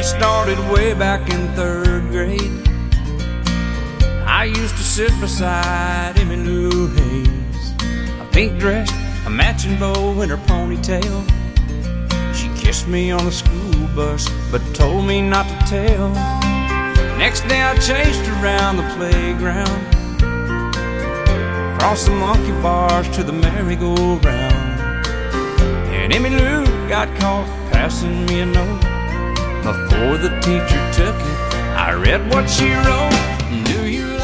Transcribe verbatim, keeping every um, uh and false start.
started way back in third grade. I used to sit beside Emmy Lou Hayes, a pink dress, a matching bow in her ponytail. She kissed me on the school bus, but told me not to tell. Next day I chased her around the playground, across the monkey bars to the merry-go-round. And Emmy Lou got caught passing me a note. Before the teacher took it, I read what she wrote. Do you